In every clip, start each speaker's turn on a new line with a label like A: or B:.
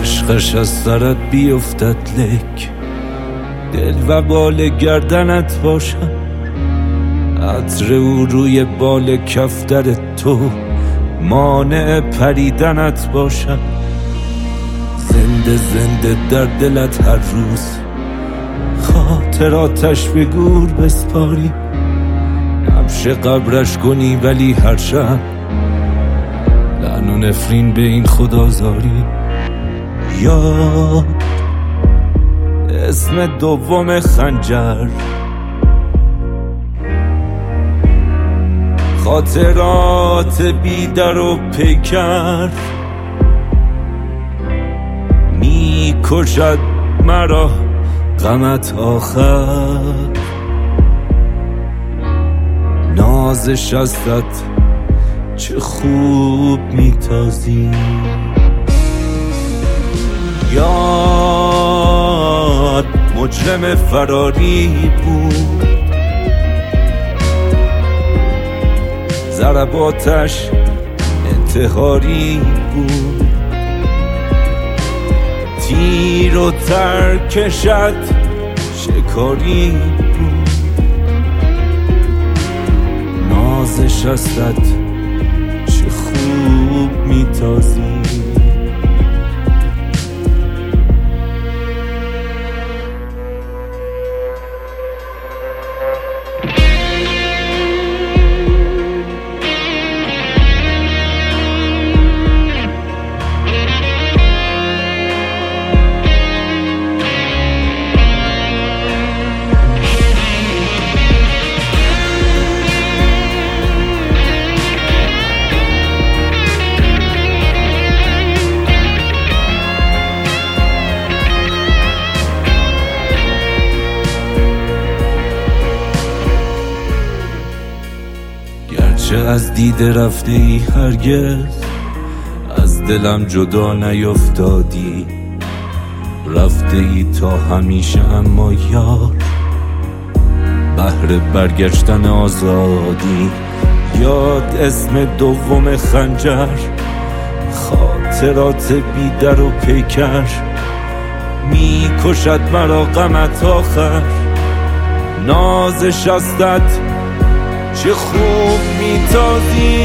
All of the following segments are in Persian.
A: عشقش از سرت بیفتد لک دل و بال گردنت باشم، عطر او روی بال کفتر تو مانع پریدنت باشم. زنده زنده در دلت هر روز خاطراتش به گور بسپاری، نبش قبرش کنی ولی هر شب لعن و نفرین به این خدازاری. یا اسم دوم خنجر، خاطرات بیدر و پیکر، می کشد مرا غمت آخر. نازش ازت چه خوب میتازی، یاد مجرم فراری بود، ضرباتش انتحاری بود، تیر و ترکشت شکاری بود. نازش ازت چه خوب میتازی. چه از دیده رفته ای هرگز از دلم جدا نیفتادی، رفته ای تا همیشه اما یار بهر برگشتن آزادی. یاد اسم دوم خنجر، خاطرات بیدر و پیکر، می کشد مرا غمت آخر. نازش ازت چه خوب میتازی،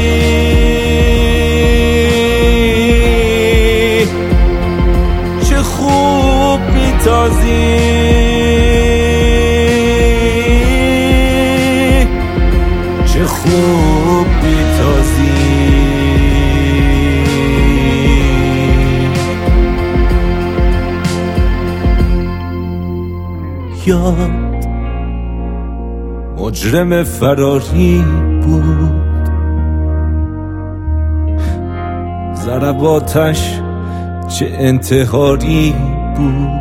A: چه خوب میتازی، چه خوب میتازی. یاد مجرم فراری بود، ضرباتش چه انتحاری بود،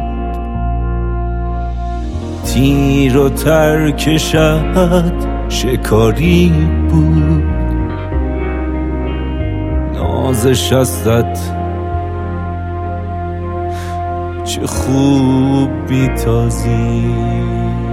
A: تیر و ترکشت شکاری بود. نازش ازت چه خوب میتازی.